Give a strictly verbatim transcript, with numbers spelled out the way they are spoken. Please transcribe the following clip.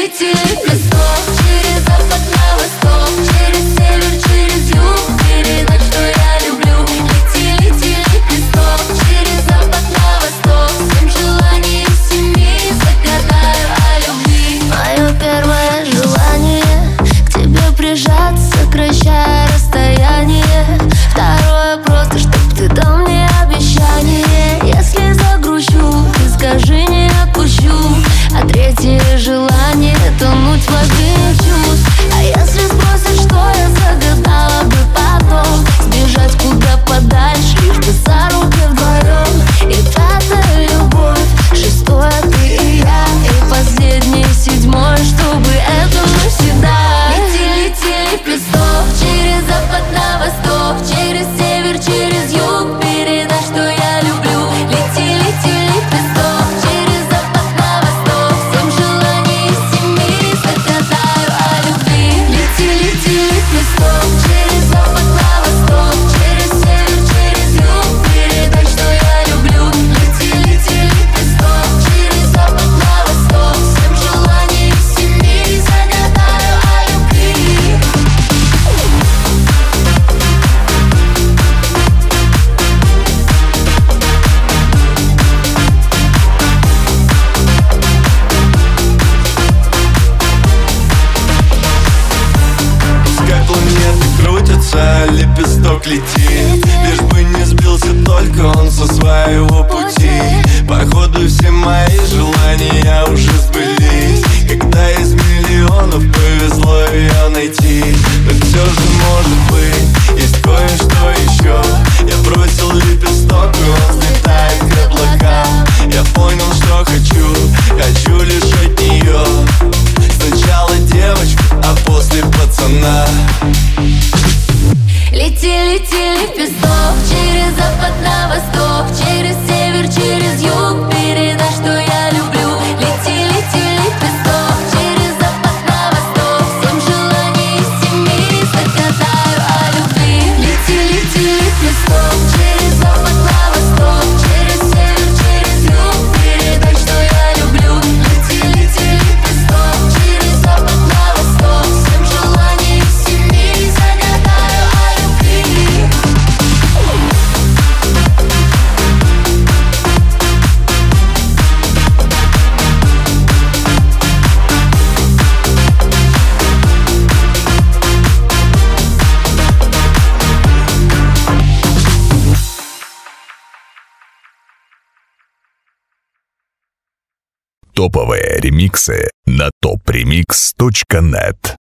лети, лепесток, через запад на восток, через север, через юг, передать, что я люблю. Лети, лети, лепесток, через запад на восток, семь желаний из семи загадаю о любви. Мое первое желание к тебе прижаться, сокращая расстояние. Второе просто, чтоб ты дал мне обещание. Если загрущу, ты скажи, не отпущу. А третье желание — тонуть в воде чувств. А если спросишь, что я загадала бы потом, сбежать куда подальше, лишь бы за руки вдвоем. И пятая любовь, шестое ты и я, и последнее седьмое, чтобы это навсегда. Лети, лети, лепесток, через запад на восток, через север, через юг, передай, что я люблю. Лети, лети, лепесток, через запад на восток, семь желаний из семи загадаю о любви. Лети, лети, лепесток, через запад на восток, через север, через юг, передай, что я люблю. Лети, лети, лепесток, через запад на восток, семь желаний из семи загадаю о любви. Пускай планеты крутятся, лепесток лети, лишь бы не сбился только он со своего пути. Походу все мои желания уже сбылись, когда из миллионов повезло ее найти. Но все же может быть, есть кое-что еще. Я бросил лепесток, и он взлетает к облакам. Я понял, что хочу, хочу лишь от нее. Сначала девочку, а после пацана. Лети, лети, лепесток, через запад на восток, через север, через юг, передай, что я люблю. Лети, лети, лепесток, через запад на восток, семь желаний из семи загадаю о любви. Лети, лети, лепесток, через запад на восток, через север, через юг, передай, что я люблю. Лети, лети, лепесток, через запад на восток, семь желаний из семи загадаю о любви. Топовые ремиксы на топ ремикс точка нет.